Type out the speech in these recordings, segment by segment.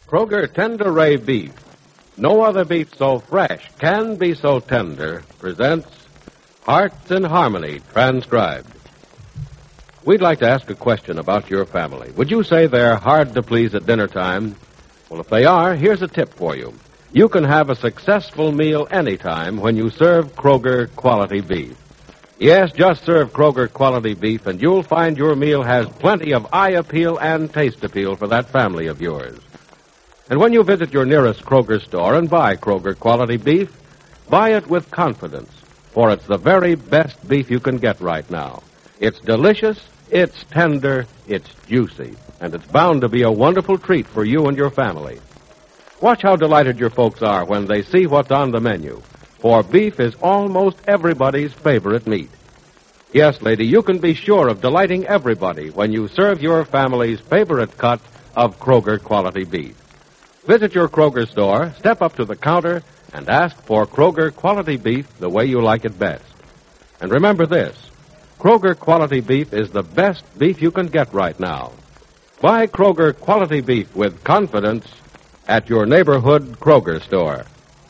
Kroger Tender Ray Beef. No other beef so fresh can be so tender presents Hearts in Harmony, transcribed. We'd like to ask a question about your family. Would you say they're hard to please at dinner time? Well, if they are, here's a tip for you. You can have a successful meal anytime when you serve Kroger quality beef. Yes, just serve Kroger quality beef, and you'll find your meal has plenty of eye appeal and taste appeal for that family of yours. And when you visit your nearest Kroger store and buy Kroger quality beef, buy it with confidence, for it's the very best beef you can get right now. It's delicious, it's tender, it's juicy, and it's bound to be a wonderful treat for you and your family. Watch how delighted your folks are when they see what's on the menu, for beef is almost everybody's favorite meat. Yes, lady, you can be sure of delighting everybody when you serve your family's favorite cut of Kroger quality beef. Visit your Kroger store, step up to the counter, and ask for Kroger quality beef the way you like it best. And remember this, Kroger quality beef is the best beef you can get right now. Buy Kroger quality beef with confidence at your neighborhood Kroger store.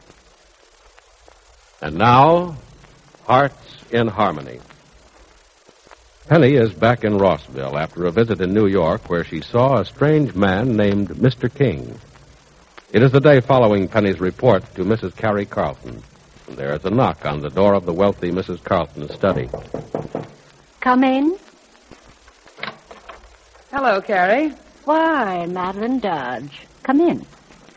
And now, Hearts in Harmony. Penny is back in Rossville after a visit in New York where she saw a strange man named Mr. King. It is the day following Penny's report to Mrs. Carrie Carlton. And there is a knock on the door of the wealthy Mrs. Carlton's study. Come in. Hello, Carrie. Why, Madeline Dodge. Come in.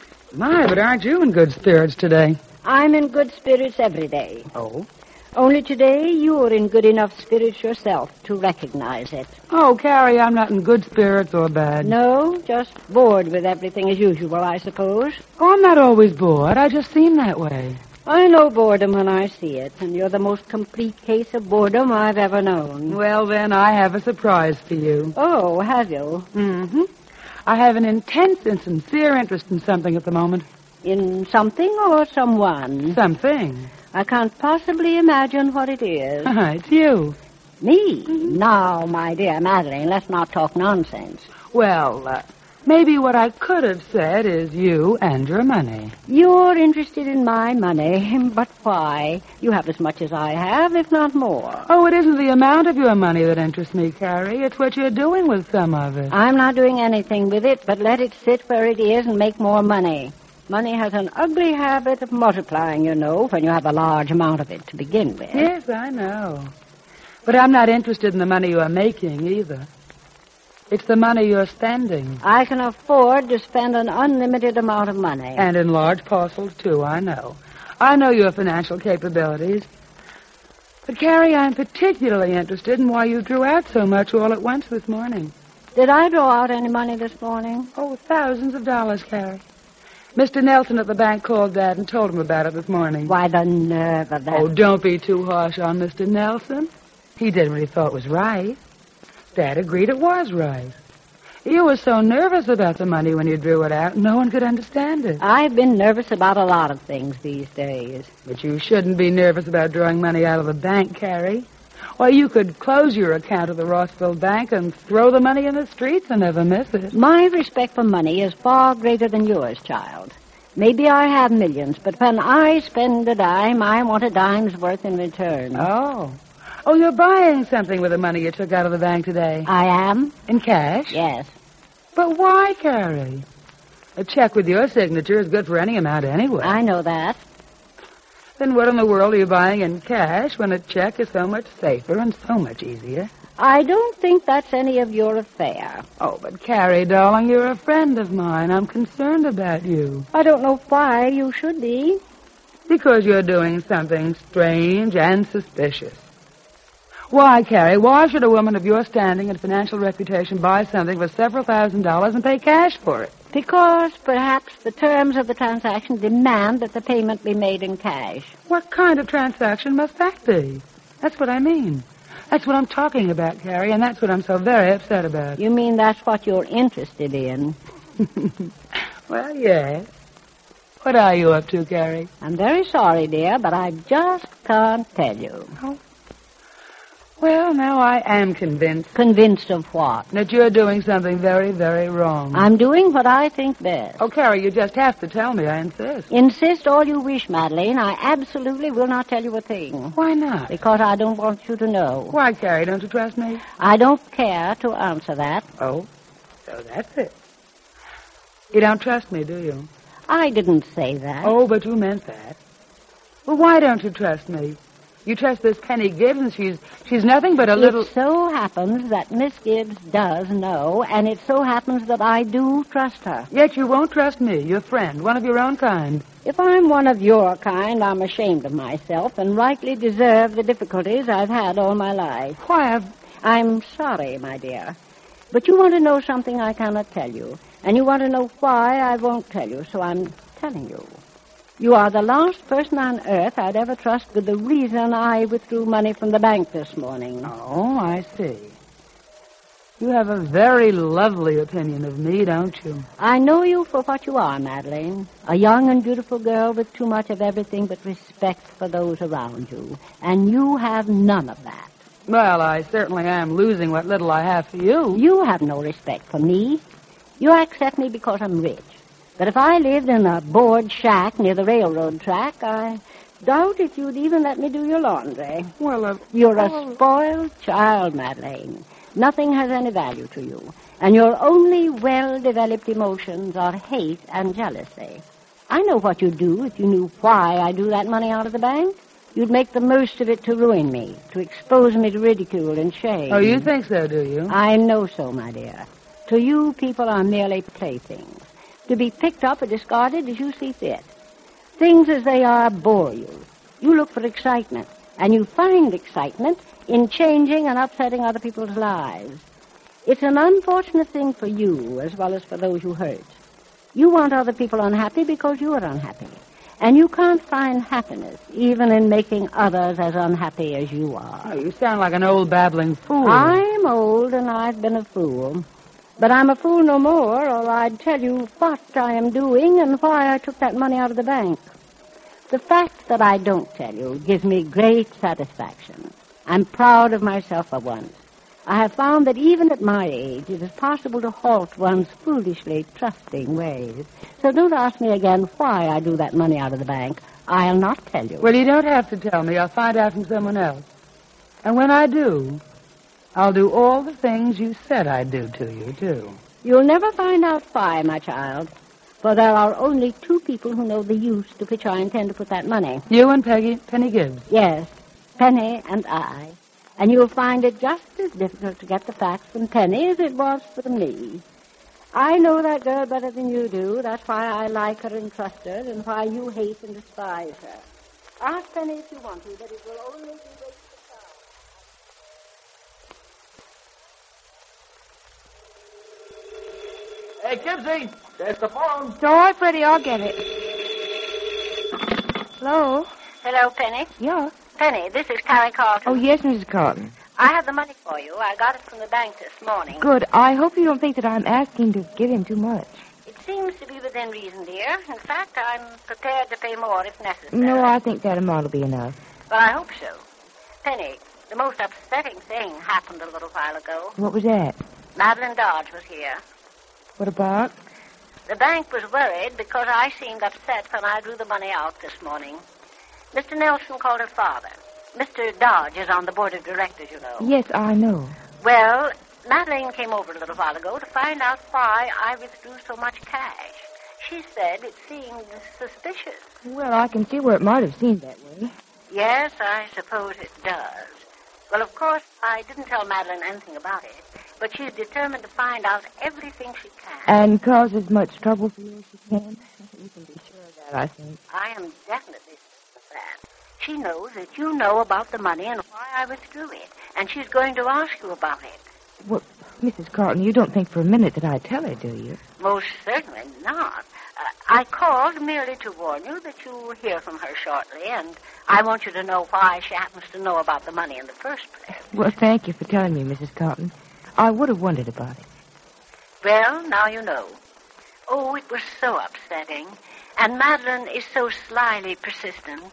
My, but aren't you in good spirits today? I'm in good spirits every day. Oh? Only today you're in good enough spirits yourself to recognize it. Oh, Carrie, I'm not in good spirits or bad. No, just bored with everything as usual, I suppose. Oh, I'm not always bored. I just seem that way. I know boredom when I see it, and you're the most complete case of boredom I've ever known. Well, then, I have a surprise for you. Oh, have you? Mm-hmm. I have an intense and sincere interest in something at the moment. In something or someone? Something. I can't possibly imagine what it is. It's you. Me? Now, my dear Madeline, let's not talk nonsense. Well, maybe what I could have said is you and your money. You're interested in my money, but why? You have as much as I have, if not more. Oh, it isn't the amount of your money that interests me, Carrie. It's what you're doing with some of it. I'm not doing anything with it, but let it sit where it is and make more money. Money has an ugly habit of multiplying, you know, when you have a large amount of it to begin with. Yes, I know. But I'm not interested in the money you're making, either. It's the money you're spending. I can afford to spend an unlimited amount of money. And in large parcels, too, I know. I know your financial capabilities. But, Carrie, I'm particularly interested in why you drew out so much all at once this morning. Did I draw out any money this morning? Oh, thousands of dollars, Carrie. Mr. Nelson at the bank called Dad and told him about it this morning. Why, the nerve of that. Oh, don't be too harsh on Mr. Nelson. He did what he thought was right. Dad agreed it was right. You were so nervous about the money when you drew it out, no one could understand it. I've been nervous about a lot of things these days. But you shouldn't be nervous about drawing money out of the bank, Carrie. Why, you could close your account at the Rossville Bank and throw the money in the streets and never miss it. My respect for money is far greater than yours, child. Maybe I have millions, but when I spend a dime, I want a dime's worth in return. Oh. Oh, you're buying something with the money you took out of the bank today. I am? In cash? Yes. But why, Carrie? A check with your signature is good for any amount anyway. I know that. Then what in the world are you buying in cash when a check is so much safer and so much easier? I don't think that's any of your affair. Oh, but Carrie, darling, you're a friend of mine. I'm concerned about you. I don't know why you should be. Because you're doing something strange and suspicious. Why, Carrie, why should a woman of your standing and financial reputation buy something for several $1,000s and pay cash for it? Because perhaps the terms of the transaction demand that the payment be made in cash. What kind of transaction must that be? That's what I mean. That's what I'm talking about, Carrie, and that's what I'm so very upset about. You mean that's what you're interested in? Well, yes. What are you up to, Carrie? I'm very sorry, dear, but I just can't tell you. Oh. Well, now I am convinced Convinced of what? that you're doing something very, very wrong. I'm doing what I think best. Oh, Carrie, you just have to tell me. I insist. Insist all you wish, Madeline. I absolutely will not tell you a thing. Why not? Because I don't want you to know. Why, Carrie, don't you trust me? I don't care to answer that. Oh, so that's it. You don't trust me, do you? I didn't say that. Oh, but you meant that. Well, why don't you trust me? You trust this Penny Gibbs, and she's nothing but a little... It so happens that Miss Gibbs does know, and it so happens that I do trust her. Yet you won't trust me, your friend, one of your own kind. If I'm one of your kind, I'm ashamed of myself and rightly deserve the difficulties I've had all my life. Why, I'm sorry, my dear. But you want to know something I cannot tell you, and you want to know why I won't tell you, so I'm telling you. You are the last person on earth I'd ever trust with the reason I withdrew money from the bank this morning. Oh, I see. You have a very lovely opinion of me, don't you? I know you for what you are, Madeline. A young and beautiful girl with too much of everything but respect for those around you. And you have none of that. Well, I certainly am losing what little I have for you. You have no respect for me. You accept me because I'm rich. But if I lived in a board shack near the railroad track, I doubt if you'd even let me do your laundry. Well, You're a spoiled child, Madeline. Nothing has any value to you. And your only well-developed emotions are hate and jealousy. I know what you'd do if you knew why I drew that money out of the bank. You'd make the most of it to ruin me, to expose me to ridicule and shame. Oh, you think so, do you? I know so, my dear. To you, people are merely playthings, to be picked up or discarded as you see fit. Things as they are bore you. You look for excitement, and you find excitement in changing and upsetting other people's lives. It's an unfortunate thing for you as well as for those you hurt. You want other people unhappy because you are unhappy. And you can't find happiness even in making others as unhappy as you are. Oh, you sound like an old babbling fool. I'm old and I've been a fool. But I'm a fool no more, or I'd tell you what I am doing and why I took that money out of the bank. The fact that I don't tell you gives me great satisfaction. I'm proud of myself for once. I have found that even at my age, it is possible to halt one's foolishly trusting ways. So don't ask me again why I drew that money out of the bank. I'll not tell you. Well, you don't have to tell me. I'll find out from someone else. And when I do, I'll do all the things you said I'd do to you, too. You'll never find out why, my child. For there are only two people who know the use to which I intend to put that money. You and Penny Gibbs. Yes, Penny and I. And you'll find it just as difficult to get the facts from Penny as it was for me. I know that girl better than you do. That's why I like her and trust her, and why you hate and despise her. Ask Penny if you want to, but it will only be wasted time. Hey, Gibbsy, there's the phone. All right, Freddie, I'll get it. Hello? Hello, Penny. Yeah. Penny, this is Carrie Carlton. Oh, yes, Mrs. Carlton. I have the money for you. I got it from the bank this morning. Good. I hope you don't think that I'm asking to give him too much. It seems to be within reason, dear. In fact, I'm prepared to pay more if necessary. No, I think that amount will be enough. Well, I hope so. Penny, the most upsetting thing happened a little while ago. What was that? Madeline Dodge was here. What about? The bank was worried because I seemed upset when I drew the money out this morning. Mr. Nelson called her father. Mr. Dodge is on the board of directors, you know. Yes, I know. Well, Madeline came over a little while ago to find out why I withdrew so much cash. She said it seemed suspicious. Well, I can see where it might have seemed that way. Yes, I suppose it does. Well, of course, I didn't tell Madeline anything about it, but she's determined to find out everything she can. And cause as much trouble for you as she can? You can be sure of that, I think. I am definitely sure of that. She knows that you know about the money and why I withdrew it, and she's going to ask you about it. Well, Mrs. Carlton, you don't think for a minute that I'd tell her, do you? Most certainly not. I called merely to warn you that you'll hear from her shortly, and I want you to know why she happens to know about the money in the first place. Well, thank you for telling me, Mrs. Carlton. I would have wondered about it. Well, now you know. Oh, it was so upsetting. And Madeline is so slyly persistent.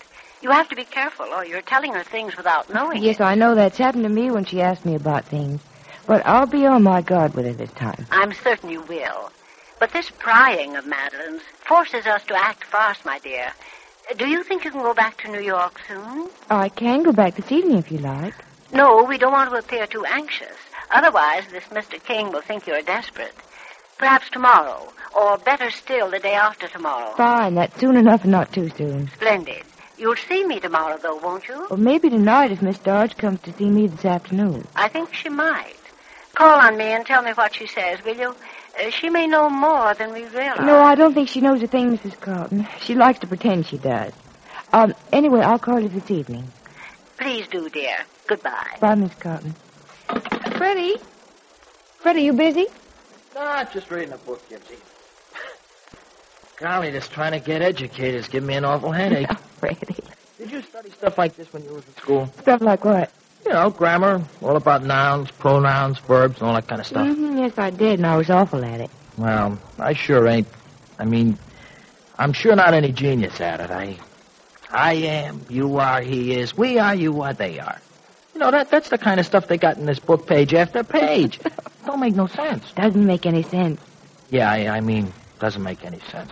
You have to be careful, or you're telling her things without knowing Yes, it. I know that's happened to me when she asked me about things. But I'll be on my guard with her this time. I'm certain you will. But this prying of Madeline's forces us to act fast, my dear. Do you think you can go back to New York soon? I can go back this evening if you like. No, we don't want to appear too anxious. Otherwise, this Mr. King will think you're desperate. Perhaps tomorrow, or better still, the day after tomorrow. Fine, that's soon enough and not too soon. Splendid. You'll see me tomorrow, though, won't you? Or maybe tonight if Miss Dodge comes to see me this afternoon. I think she might. Call on me and tell me what she says, will you? She may know more than we realize. No, I don't think she knows a thing, Mrs. Carlton. She likes to pretend she does. Anyway, I'll call you this evening. Please do, dear. Goodbye. Bye, Miss Carlton. Freddie? Freddie, you busy? Nah, just reading a book, Gypsy. Golly, just trying to get educated is giving me an awful headache. Oh, Freddie. Did you study stuff like this when you was in school? Stuff like what? You know, grammar, all about nouns, pronouns, verbs, and all that kind of stuff. Mm-hmm, yes, I did, and I was awful at it. Well, I sure ain't. I'm sure not any genius at it. I am, you are, he is, we are, you are, they are. You know, that's the kind of stuff they got in this book page after page. Don't make no sense. Doesn't make any sense. Yeah, I mean, doesn't make any sense.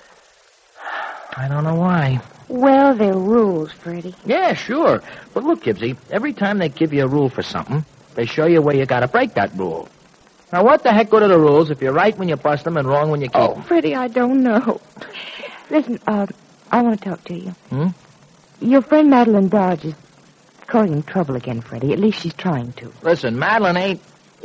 I don't know why. Well, they're rules, Freddie. Yeah, sure. But look, Gibbsy, every time they give you a rule for something, they show you where you gotta break that rule. Now, what the heck good are the rules if you're right when you bust them and wrong when you keep them? Freddie, I don't know. Listen, I want to talk to you. Hmm? Your friend Madeline Dodge is causing trouble again, Freddie. At least she's trying to. Listen, Madeline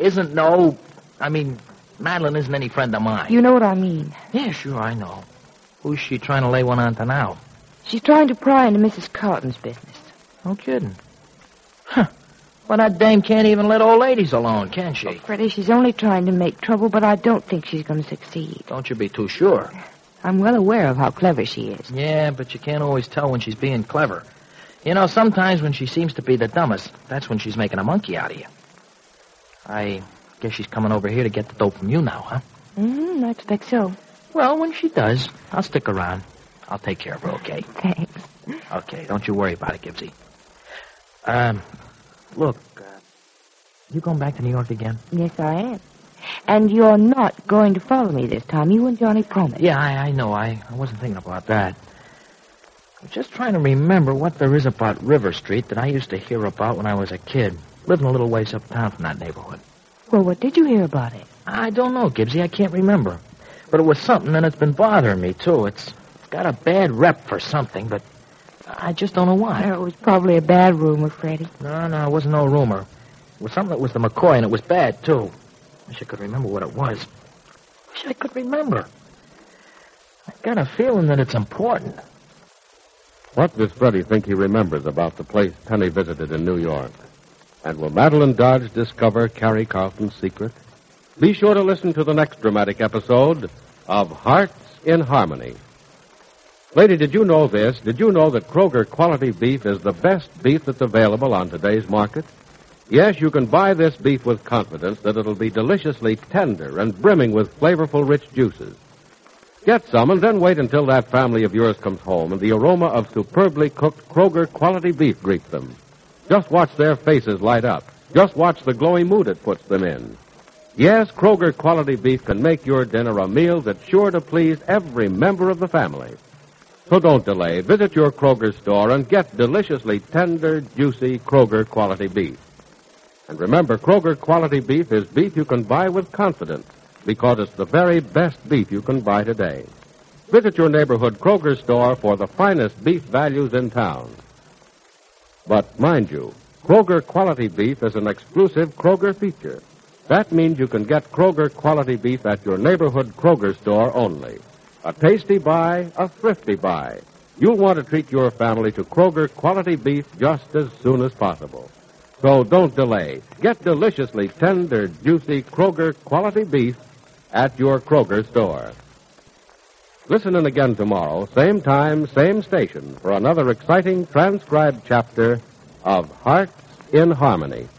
Madeline isn't any friend of mine. You know what I mean. Yeah, sure, I know. Who's she trying to lay one on to now? She's trying to pry into Mrs. Carlton's business. No kidding. Huh. Well, that dame can't even let old ladies alone, can she? Freddie, she's only trying to make trouble, but I don't think she's going to succeed. Don't you be too sure. I'm well aware of how clever she is. Yeah, but you can't always tell when she's being clever. You know, sometimes when she seems to be the dumbest, that's when she's making a monkey out of you. I guess she's coming over here to get the dope from you now, huh? I expect so. Well, when she does, I'll stick around. I'll take care of her, okay? Thanks. Okay, don't you worry about it, Gibbsy. Look, you going back to New York again? Yes, I am. And you're not going to follow me this time. You and Johnny promised. Yeah, I know. I wasn't thinking about that. I'm just trying to remember what there is about River Street that I used to hear about when I was a kid, living a little ways uptown from that neighborhood. Well, what did you hear about it? I don't know, Gibbsy. I can't remember. But it was something, and it's been bothering me, too. It's got a bad rep for something, but I just don't know why. It was probably a bad rumor, Freddie. No, it wasn't no rumor. It was something that was the McCoy, and it was bad, too. Wish I could remember what it was. Wish I could remember. I've got a feeling that it's important. What does Freddie think he remembers about the place Penny visited in New York? And will Madeline Dodge discover Carrie Carlton's secret? Be sure to listen to the next dramatic episode of Hearts in Harmony. Lady, did you know this? Did you know that Kroger quality beef is the best beef that's available on today's market? Yes, you can buy this beef with confidence that it'll be deliciously tender and brimming with flavorful, rich juices. Get some and then wait until that family of yours comes home and the aroma of superbly cooked Kroger quality beef greets them. Just watch their faces light up. Just watch the glowing mood it puts them in. Yes, Kroger quality beef can make your dinner a meal that's sure to please every member of the family. So don't delay. Visit your Kroger store and get deliciously tender, juicy Kroger quality beef. And remember, Kroger quality beef is beef you can buy with confidence because it's the very best beef you can buy today. Visit your neighborhood Kroger store for the finest beef values in town. But mind you, Kroger quality beef is an exclusive Kroger feature. That means you can get Kroger quality beef at your neighborhood Kroger store only. A tasty buy, a thrifty buy. You'll want to treat your family to Kroger quality beef just as soon as possible. So don't delay. Get deliciously tender, juicy Kroger quality beef at your Kroger store. Listen in again tomorrow, same time, same station, for another exciting transcribed chapter of Hearts in Harmony.